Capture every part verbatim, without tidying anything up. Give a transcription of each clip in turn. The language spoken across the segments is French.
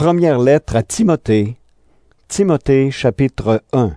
Première lettre à Timothée, Timothée chapitre un.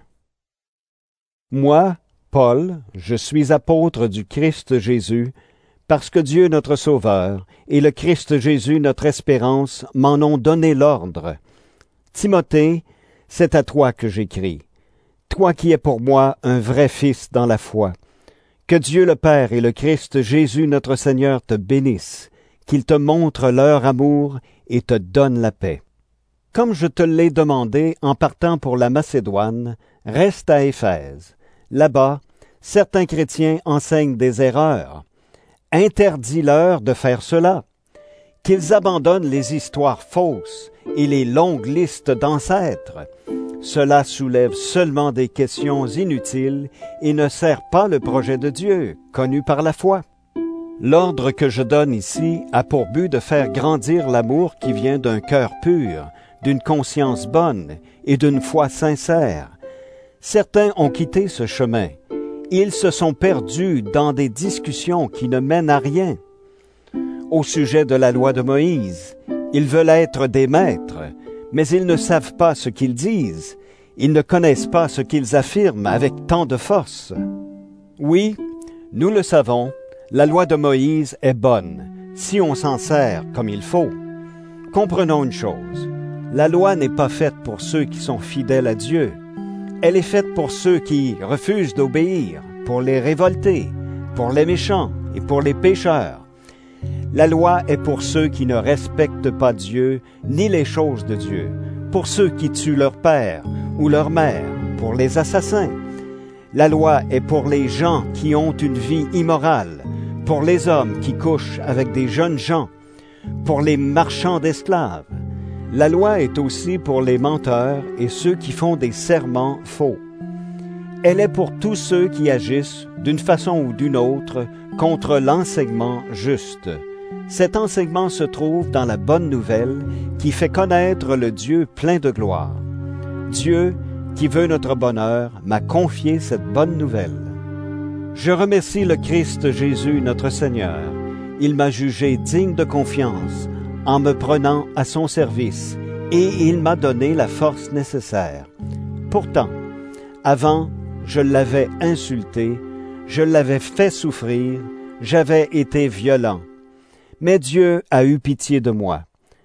Moi, Paul, je suis apôtre du Christ Jésus, parce que Dieu notre Sauveur et le Christ Jésus notre espérance m'en ont donné l'ordre. Timothée, c'est à toi que j'écris, toi qui es pour moi un vrai fils dans la foi. Que Dieu le Père et le Christ Jésus notre Seigneur te bénissent, qu'ils te montrent leur amour et te donnent la paix. Comme je te l'ai demandé en partant pour la Macédoine, reste à Éphèse. Là-bas, certains chrétiens enseignent des erreurs. Interdis-leur de faire cela. Qu'ils abandonnent les histoires fausses et les longues listes d'ancêtres. Cela soulève seulement des questions inutiles et ne sert pas le projet de Dieu, connu par la foi. L'ordre que je donne ici a pour but de faire grandir l'amour qui vient d'un cœur pur, d'une conscience bonne et d'une foi sincère. Certains ont quitté ce chemin. Ils se sont perdus dans des discussions qui ne mènent à rien. Au sujet de la loi de Moïse, ils veulent être des maîtres, mais ils ne savent pas ce qu'ils disent. Ils ne connaissent pas ce qu'ils affirment avec tant de force. Oui, nous le savons, la loi de Moïse est bonne, si on s'en sert comme il faut. Comprenons une chose. La loi n'est pas faite pour ceux qui sont fidèles à Dieu. Elle est faite pour ceux qui refusent d'obéir, pour les révoltés, pour les méchants et pour les pécheurs. La loi est pour ceux qui ne respectent pas Dieu ni les choses de Dieu, pour ceux qui tuent leur père ou leur mère, pour les assassins. La loi est pour les gens qui ont une vie immorale, pour les hommes qui couchent avec des jeunes gens, pour les marchands d'esclaves. La loi est aussi pour les menteurs et ceux qui font des serments faux. Elle est pour tous ceux qui agissent, d'une façon ou d'une autre, contre l'enseignement juste. Cet enseignement se trouve dans la bonne nouvelle qui fait connaître le Dieu plein de gloire. Dieu, qui veut notre bonheur, m'a confié cette bonne nouvelle. Je remercie le Christ Jésus, notre Seigneur. Il m'a jugé digne de confiance en me prenant à son service, et il m'a donné la force nécessaire. Pourtant, avant, je l'avais insulté, je l'avais fait souffrir, j'avais été violent. Mais Dieu a eu pitié de moi.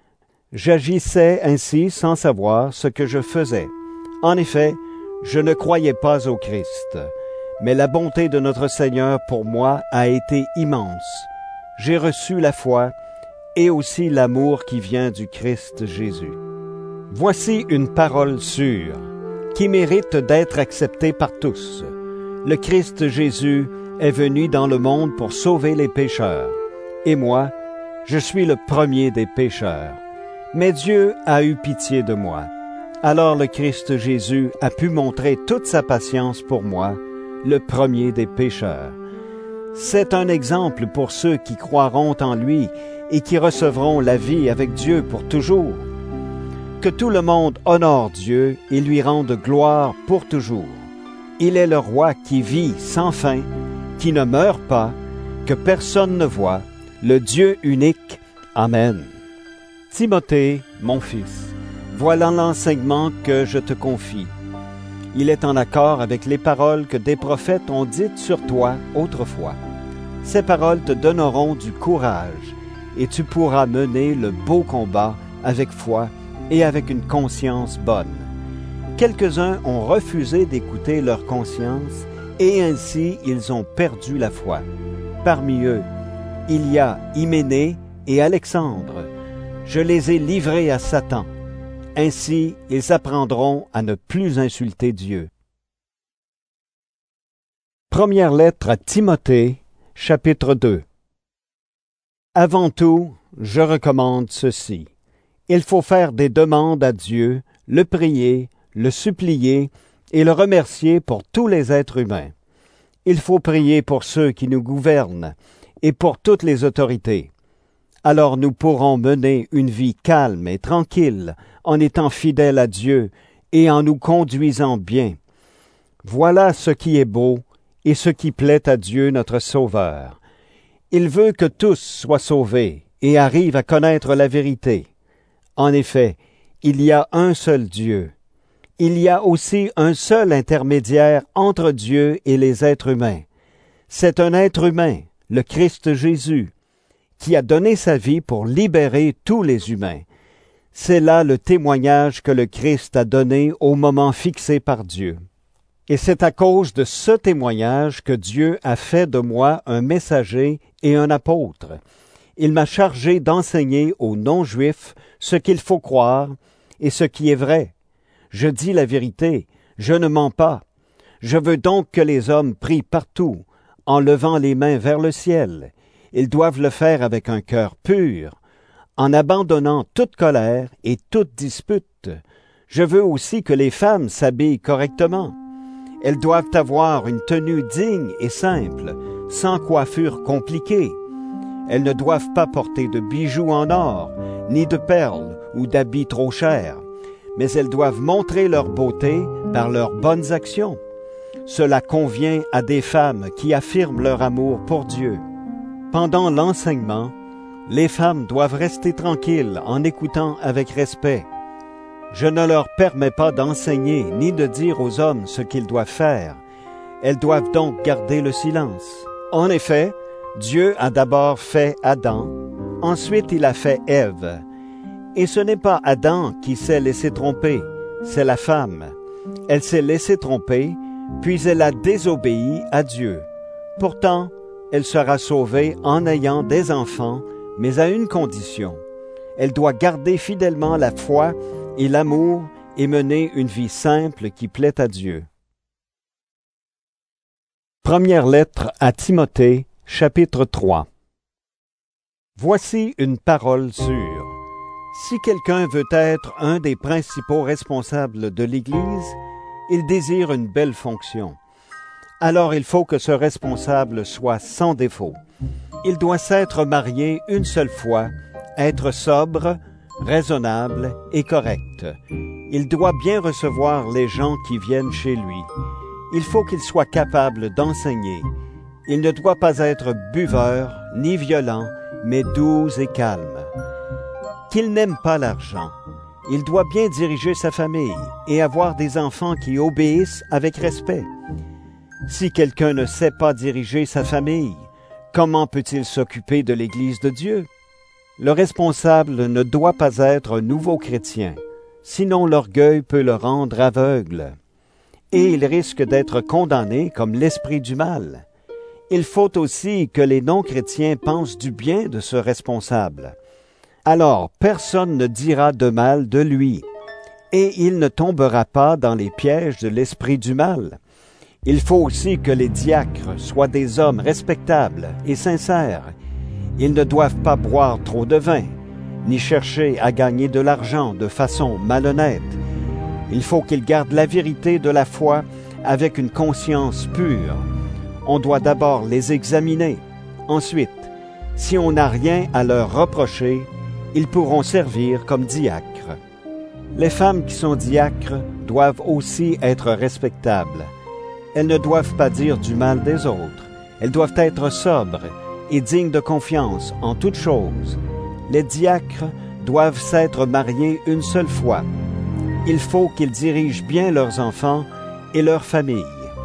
J'agissais ainsi sans savoir ce que je faisais. En effet, je ne croyais pas au Christ, mais la bonté de notre Seigneur pour moi a été immense. J'ai reçu la foi et aussi l'amour qui vient du Christ Jésus. Voici une parole sûre, qui mérite d'être acceptée par tous. Le Christ Jésus est venu dans le monde pour sauver les pécheurs. Et moi, je suis le premier des pécheurs. Mais Dieu a eu pitié de moi. Alors le Christ Jésus a pu montrer toute sa patience pour moi, le premier des pécheurs. C'est un exemple pour ceux qui croiront en lui et qui recevront la vie avec Dieu pour toujours. Que tout le monde honore Dieu et lui rende gloire pour toujours. Il est le roi qui vit sans fin, qui ne meurt pas, que personne ne voit, le Dieu unique. Amen. Timothée, mon fils, voilà l'enseignement que je te confie. Il est en accord avec les paroles que des prophètes ont dites sur toi autrefois. Ces paroles te donneront du courage, et tu pourras mener le beau combat avec foi et avec une conscience bonne. Quelques-uns ont refusé d'écouter leur conscience, et ainsi ils ont perdu la foi. Parmi eux, il y a Hyménée et Alexandre. Je les ai livrés à Satan. Ainsi, ils apprendront à ne plus insulter Dieu. Première lettre à Timothée, chapitre deux. Avant tout, je recommande ceci. Il faut faire des demandes à Dieu, le prier, le supplier et le remercier pour tous les êtres humains. Il faut prier pour ceux qui nous gouvernent et pour toutes les autorités. Alors nous pourrons mener une vie calme et tranquille en étant fidèles à Dieu et en nous conduisant bien. Voilà ce qui est beau et ce qui plaît à Dieu notre Sauveur. Il veut que tous soient sauvés et arrivent à connaître la vérité. En effet, il y a un seul Dieu. Il y a aussi un seul intermédiaire entre Dieu et les êtres humains. C'est un être humain, le Christ Jésus, qui a donné sa vie pour libérer tous les humains. C'est là le témoignage que le Christ a donné au moment fixé par Dieu. Et c'est à cause de ce témoignage que Dieu a fait de moi un messager et un apôtre. Il m'a chargé d'enseigner aux non-juifs ce qu'il faut croire et ce qui est vrai. Je dis la vérité, je ne mens pas. Je veux donc que les hommes prient partout, en levant les mains vers le ciel. Ils doivent le faire avec un cœur pur, en abandonnant toute colère et toute dispute. Je veux aussi que les femmes s'habillent correctement. Elles doivent avoir une tenue digne et simple, sans coiffure compliquée. Elles ne doivent pas porter de bijoux en or, ni de perles ou d'habits trop chers, mais elles doivent montrer leur beauté par leurs bonnes actions. Cela convient à des femmes qui affirment leur amour pour Dieu. Pendant l'enseignement, les femmes doivent rester tranquilles en écoutant avec respect. Je ne leur permets pas d'enseigner ni de dire aux hommes ce qu'ils doivent faire. Elles doivent donc garder le silence. En effet, Dieu a d'abord fait Adam, ensuite il a fait Ève. Et ce n'est pas Adam qui s'est laissé tromper, c'est la femme. Elle s'est laissée tromper, puis elle a désobéi à Dieu. Pourtant, elle sera sauvée en ayant des enfants, mais à une condition. Elle doit garder fidèlement la foi et l'amour et mener une vie simple qui plaît à Dieu. Première lettre à Timothée, chapitre trois. Voici une parole sûre. Si quelqu'un veut être un des principaux responsables de l'Église, il désire une belle fonction. Alors il faut que ce responsable soit sans défaut. Il doit s'être marié une seule fois, être sobre, raisonnable et correct. Il doit bien recevoir les gens qui viennent chez lui. Il faut qu'il soit capable d'enseigner. Il ne doit pas être buveur ni violent, mais doux et calme. Qu'il n'aime pas l'argent. Il doit bien diriger sa famille et avoir des enfants qui obéissent avec respect. Si quelqu'un ne sait pas diriger sa famille, comment peut-il s'occuper de l'Église de Dieu? Le responsable ne doit pas être un nouveau chrétien, sinon l'orgueil peut le rendre aveugle. Et il risque d'être condamné comme l'esprit du mal. Il faut aussi que les non-chrétiens pensent du bien de ce responsable. Alors personne ne dira de mal de lui, et il ne tombera pas dans les pièges de l'esprit du mal. Il faut aussi que les diacres soient des hommes respectables et sincères. Ils ne doivent pas boire trop de vin, ni chercher à gagner de l'argent de façon malhonnête. Il faut qu'ils gardent la vérité de la foi avec une conscience pure. On doit d'abord les examiner. Ensuite, si on n'a rien à leur reprocher, ils pourront servir comme diacres. Les femmes qui sont diacres doivent aussi être respectables. Elles ne doivent pas dire du mal des autres. Elles doivent être sobres et dignes de confiance en toutes choses. Les diacres doivent s'être mariés une seule fois. Il faut qu'ils dirigent bien leurs enfants et leurs familles.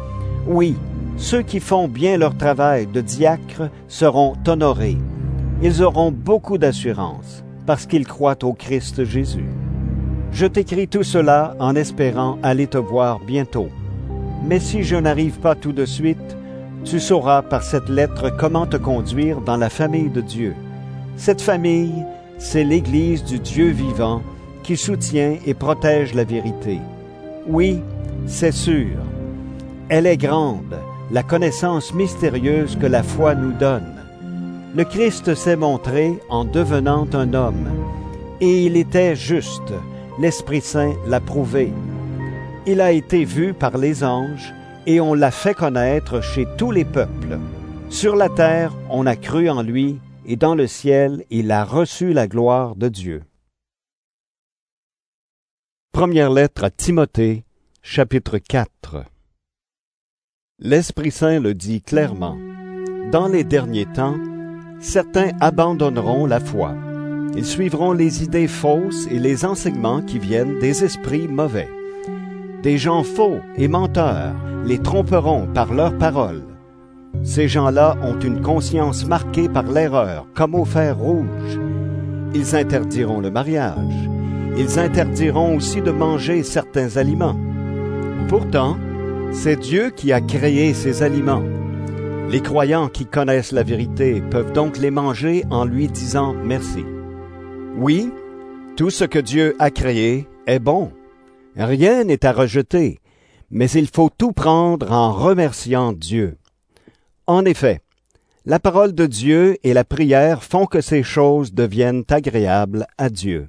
Oui, ceux qui font bien leur travail de diacre seront honorés. Ils auront beaucoup d'assurance parce qu'ils croient au Christ Jésus. Je t'écris tout cela en espérant aller te voir bientôt. Mais si je n'arrive pas tout de suite, tu sauras par cette lettre comment te conduire dans la famille de Dieu. Cette famille, c'est l'Église du Dieu vivant qui soutient et protège la vérité. Oui, c'est sûr. Elle est grande, la connaissance mystérieuse que la foi nous donne. Le Christ s'est montré en devenant un homme, et il était juste, l'Esprit Saint l'a prouvé. Il a été vu par les anges, et on l'a fait connaître chez tous les peuples. Sur la terre, on a cru en lui, et dans le ciel, il a reçu la gloire de Dieu. Première lettre à Timothée, chapitre quatre. L'Esprit Saint le dit clairement. Dans les derniers temps, certains abandonneront la foi. Ils suivront les idées fausses et les enseignements qui viennent des esprits mauvais. Des gens faux et menteurs les tromperont par leurs paroles. Ces gens-là ont une conscience marquée par l'erreur, comme au fer rouge. Ils interdiront le mariage. Ils interdiront aussi de manger certains aliments. Pourtant, c'est Dieu qui a créé ces aliments. Les croyants qui connaissent la vérité peuvent donc les manger en lui disant merci. Oui, tout ce que Dieu a créé est bon. Rien n'est à rejeter, mais il faut tout prendre en remerciant Dieu. En effet, la parole de Dieu et la prière font que ces choses deviennent agréables à Dieu.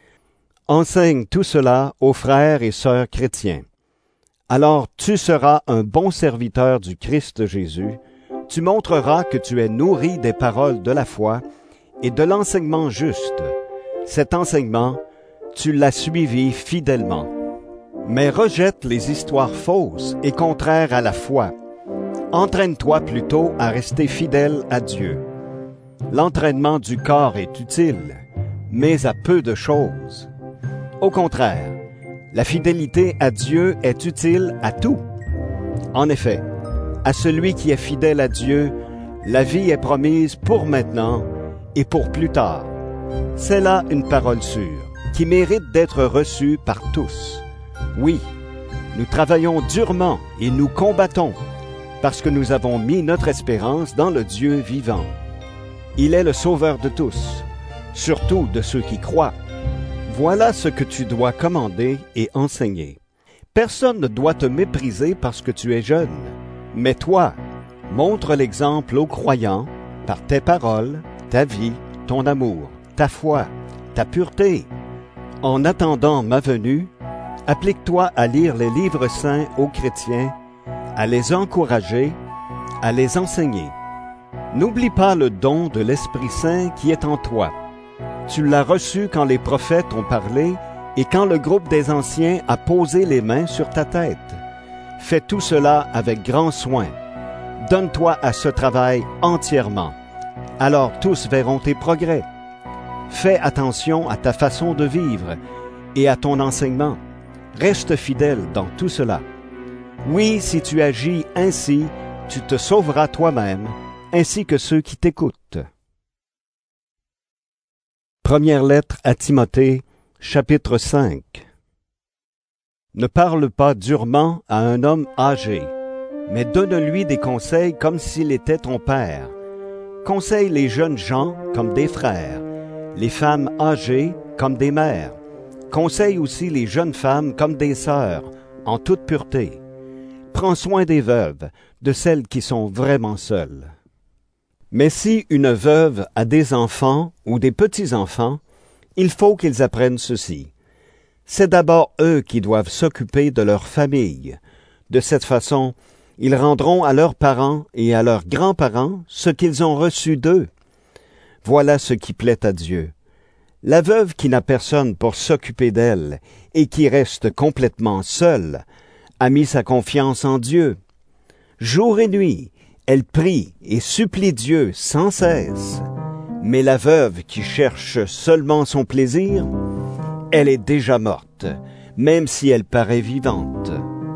Enseigne tout cela aux frères et sœurs chrétiens. Alors tu seras un bon serviteur du Christ Jésus, tu montreras que tu es nourri des paroles de la foi et de l'enseignement juste. Cet enseignement, tu l'as suivi fidèlement. Mais rejette les histoires fausses et contraires à la foi. Entraîne-toi plutôt à rester fidèle à Dieu. L'entraînement du corps est utile, mais à peu de choses. Au contraire, la fidélité à Dieu est utile à tout. En effet, à celui qui est fidèle à Dieu, la vie est promise pour maintenant et pour plus tard. C'est là une parole sûre, qui mérite d'être reçue par tous. Oui, nous travaillons durement et nous combattons, parce que nous avons mis notre espérance dans le Dieu vivant. Il est le sauveur de tous, surtout de ceux qui croient. Voilà ce que tu dois commander et enseigner. Personne ne doit te mépriser parce que tu es jeune. Mais toi, montre l'exemple aux croyants par tes paroles, ta vie, ton amour, ta foi, ta pureté. En attendant ma venue, applique-toi à lire les livres saints aux chrétiens, à les encourager, à les enseigner. N'oublie pas le don de l'Esprit Saint qui est en toi. Tu l'as reçu quand les prophètes ont parlé et quand le groupe des anciens a posé les mains sur ta tête. Fais tout cela avec grand soin. Donne-toi à ce travail entièrement. Alors tous verront tes progrès. Fais attention à ta façon de vivre et à ton enseignement. Reste fidèle dans tout cela. Oui, si tu agis ainsi, tu te sauveras toi-même, ainsi que ceux qui t'écoutent. Première lettre à Timothée, chapitre cinq. Ne parle pas durement à un homme âgé, mais donne-lui des conseils comme s'il était ton père. Conseille les jeunes gens comme des frères, les femmes âgées comme des mères. Conseille aussi les jeunes femmes comme des sœurs, en toute pureté. Prends soin des veuves, de celles qui sont vraiment seules. Mais si une veuve a des enfants ou des petits-enfants, il faut qu'ils apprennent ceci. C'est d'abord eux qui doivent s'occuper de leur famille. De cette façon, ils rendront à leurs parents et à leurs grands-parents ce qu'ils ont reçu d'eux. Voilà ce qui plaît à Dieu. La veuve qui n'a personne pour s'occuper d'elle et qui reste complètement seule a mis sa confiance en Dieu. Jour et nuit, elle prie et supplie Dieu sans cesse. Mais la veuve qui cherche seulement son plaisir, elle est déjà morte, même si elle paraît vivante.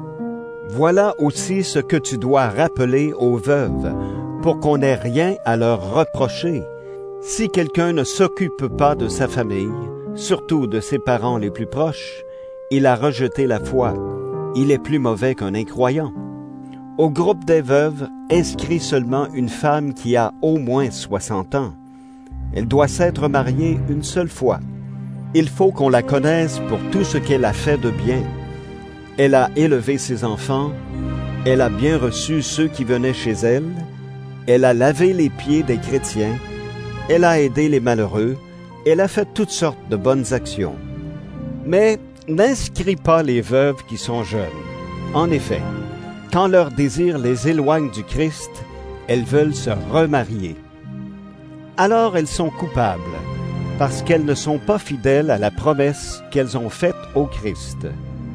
Voilà aussi ce que tu dois rappeler aux veuves, pour qu'on n'ait rien à leur reprocher. Si quelqu'un ne s'occupe pas de sa famille, surtout de ses parents les plus proches, il a rejeté la foi. Il est plus mauvais qu'un incroyant. Au groupe des veuves, inscrit seulement une femme qui a au moins soixante ans. Elle doit s'être mariée une seule fois. Il faut qu'on la connaisse pour tout ce qu'elle a fait de bien. Elle a élevé ses enfants, elle a bien reçu ceux qui venaient chez elle, elle a lavé les pieds des chrétiens, elle a aidé les malheureux, elle a fait toutes sortes de bonnes actions. Mais n'inscris pas les veuves qui sont jeunes. En effet, quand leur désir les éloigne du Christ, elles veulent se remarier. Alors elles sont coupables, parce qu'elles ne sont pas fidèles à la promesse qu'elles ont faite au Christ.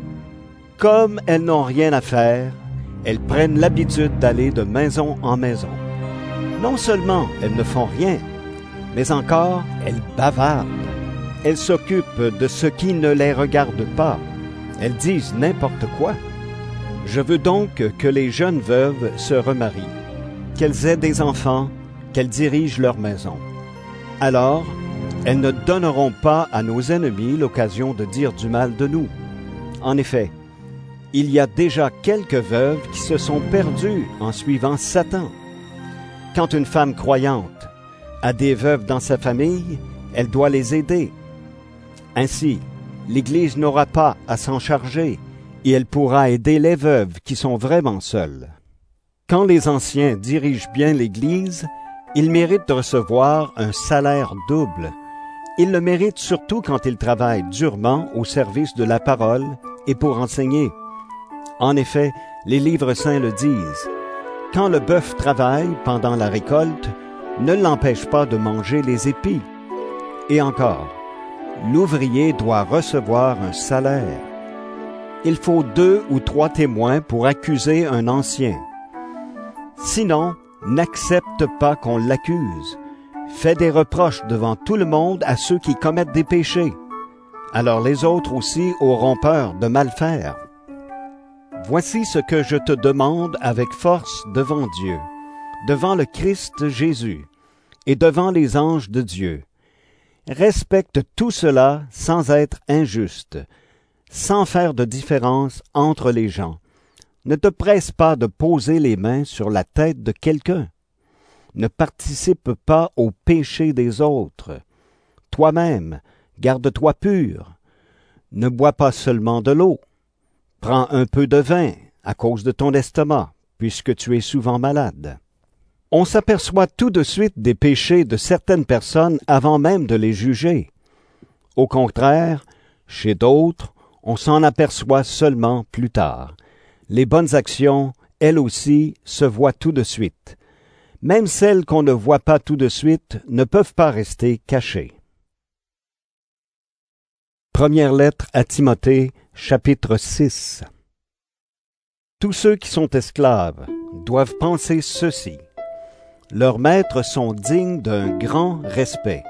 Comme elles n'ont rien à faire, elles prennent l'habitude d'aller de maison en maison. Non seulement elles ne font rien, Mais encore, elles bavardent. Elles s'occupent de ce qui ne les regarde pas. Elles disent n'importe quoi. Je veux donc que les jeunes veuves se remarient, qu'elles aient des enfants, qu'elles dirigent leur maison. Alors, elles ne donneront pas à nos ennemis l'occasion de dire du mal de nous. En effet, il y a déjà quelques veuves qui se sont perdues en suivant Satan. Quand une femme croyante a des veuves dans sa famille, elle doit les aider. Ainsi, l'Église n'aura pas à s'en charger et elle pourra aider les veuves qui sont vraiment seules. Quand les anciens dirigent bien l'Église, ils méritent de recevoir un salaire double. Ils le méritent surtout quand ils travaillent durement au service de la parole et pour enseigner. En effet, les livres saints le disent. Quand le bœuf travaille pendant la récolte, ne l'empêche pas de manger les épis. Et encore, l'ouvrier doit recevoir un salaire. Il faut deux ou trois témoins pour accuser un ancien. Sinon, n'accepte pas qu'on l'accuse. Fais des reproches devant tout le monde à ceux qui commettent des péchés. Alors les autres aussi auront peur de mal faire. Voici ce que je te demande avec force devant Dieu, devant le Christ Jésus et devant les anges de Dieu. Respecte tout cela sans être injuste, sans faire de différence entre les gens. Ne te presse pas de poser les mains sur la tête de quelqu'un. Ne participe pas au péché des autres. Toi-même, garde-toi pur. Ne bois pas seulement de l'eau. Prends un peu de vin à cause de ton estomac, puisque tu es souvent malade. On s'aperçoit tout de suite des péchés de certaines personnes avant même de les juger. Au contraire, chez d'autres, on s'en aperçoit seulement plus tard. Les bonnes actions, elles aussi, se voient tout de suite. Même celles qu'on ne voit pas tout de suite ne peuvent pas rester cachées. Première lettre à Timothée, chapitre six. Tous ceux qui sont esclaves doivent penser ceci. Leurs maîtres sont dignes d'un grand respect.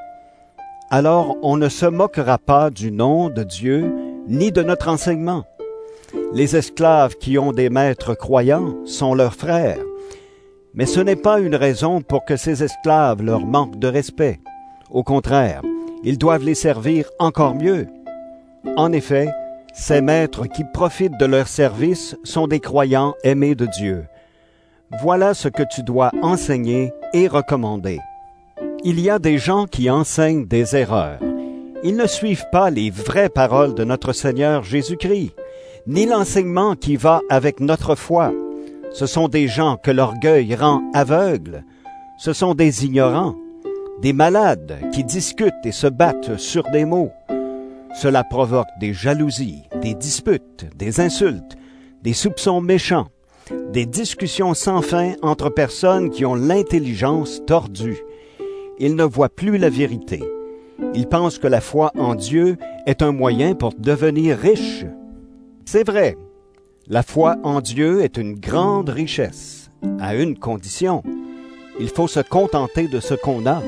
Alors on ne se moquera pas du nom de Dieu ni de notre enseignement. Les esclaves qui ont des maîtres croyants sont leurs frères, mais ce n'est pas une raison pour que ces esclaves leur manquent de respect. Au contraire, ils doivent les servir encore mieux. En effet, ces maîtres qui profitent de leur service sont des croyants aimés de Dieu. Voilà ce que tu dois enseigner et recommander. Il y a des gens qui enseignent des erreurs. Ils ne suivent pas les vraies paroles de notre Seigneur Jésus-Christ, ni l'enseignement qui va avec notre foi. Ce sont des gens que l'orgueil rend aveugles. Ce sont des ignorants, des malades qui discutent et se battent sur des mots. Cela provoque des jalousies, des disputes, des insultes, des soupçons méchants, des discussions sans fin entre personnes qui ont l'intelligence tordue. Ils ne voient plus la vérité. Ils pensent que la foi en Dieu est un moyen pour devenir riche. C'est vrai, la foi en Dieu est une grande richesse, à une condition. Il faut se contenter de ce qu'on a.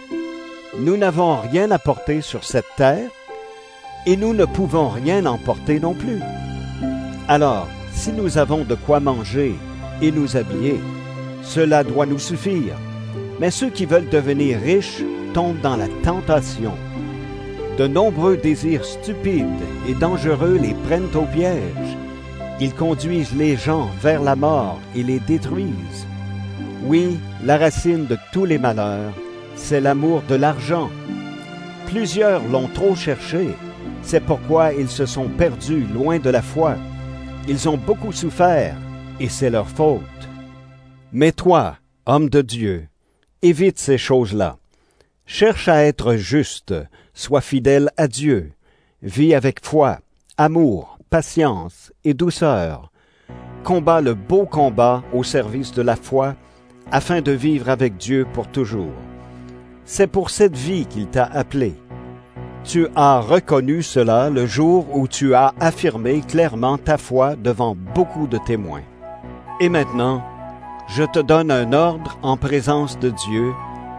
Nous n'avons rien à porter sur cette terre, et nous ne pouvons rien emporter non plus. Alors, si nous avons de quoi manger et nous habiller, cela doit nous suffire. Mais ceux qui veulent devenir riches tombent dans la tentation. De nombreux désirs stupides et dangereux les prennent au piège. Ils conduisent les gens vers la mort et les détruisent. Oui, la racine de tous les malheurs, c'est l'amour de l'argent. Plusieurs l'ont trop cherché. C'est pourquoi ils se sont perdus loin de la foi. Ils ont beaucoup souffert, et c'est leur faute. Mais toi, homme de Dieu, évite ces choses-là. Cherche à être juste, sois fidèle à Dieu. Vis avec foi, amour, patience et douceur. Combat le beau combat au service de la foi, afin de vivre avec Dieu pour toujours. C'est pour cette vie qu'il t'a appelé. Tu as reconnu cela le jour où tu as affirmé clairement ta foi devant beaucoup de témoins. Et maintenant, je te donne un ordre en présence de Dieu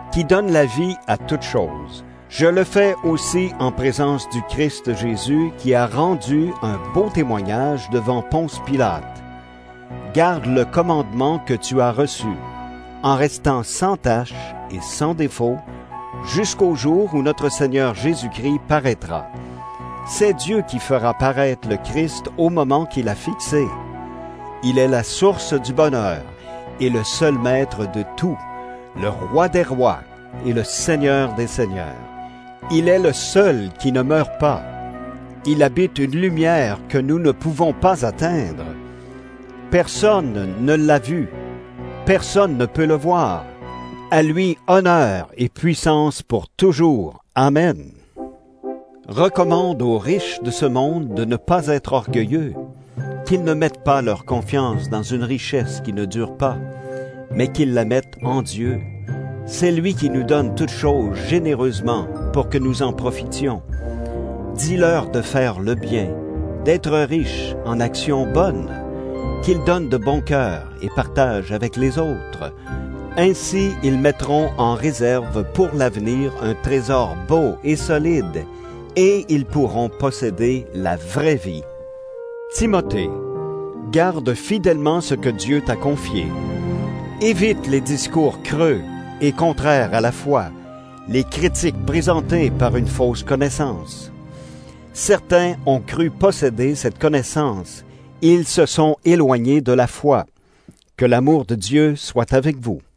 qui donne la vie à toutes choses. Je le fais aussi en présence du Christ Jésus, qui a rendu un beau témoignage devant Ponce Pilate. Garde le commandement que tu as reçu, en restant sans tache et sans défaut, jusqu'au jour où notre Seigneur Jésus-Christ paraîtra. C'est Dieu qui fera paraître le Christ au moment qu'il a fixé. Il est la source du bonheur et le seul maître de tout, le roi des rois et le Seigneur des seigneurs. Il est le seul qui ne meurt pas. Il habite une lumière que nous ne pouvons pas atteindre. Personne ne l'a vu. Personne ne peut le voir. À lui honneur et puissance pour toujours. Amen. Recommande aux riches de ce monde de ne pas être orgueilleux, qu'ils ne mettent pas leur confiance dans une richesse qui ne dure pas, mais qu'ils la mettent en Dieu. C'est lui qui nous donne toutes choses généreusement pour que nous en profitions. Dis-leur de faire le bien, d'être riches en actions bonnes, qu'ils donnent de bon cœur et partagent avec les autres. Ainsi, ils mettront en réserve pour l'avenir un trésor beau et solide, et ils pourront posséder la vraie vie. Timothée, garde fidèlement ce que Dieu t'a confié. Évite les discours creux et contraires à la foi, les critiques présentées par une fausse connaissance. Certains ont cru posséder cette connaissance, et ils se sont éloignés de la foi. Que l'amour de Dieu soit avec vous.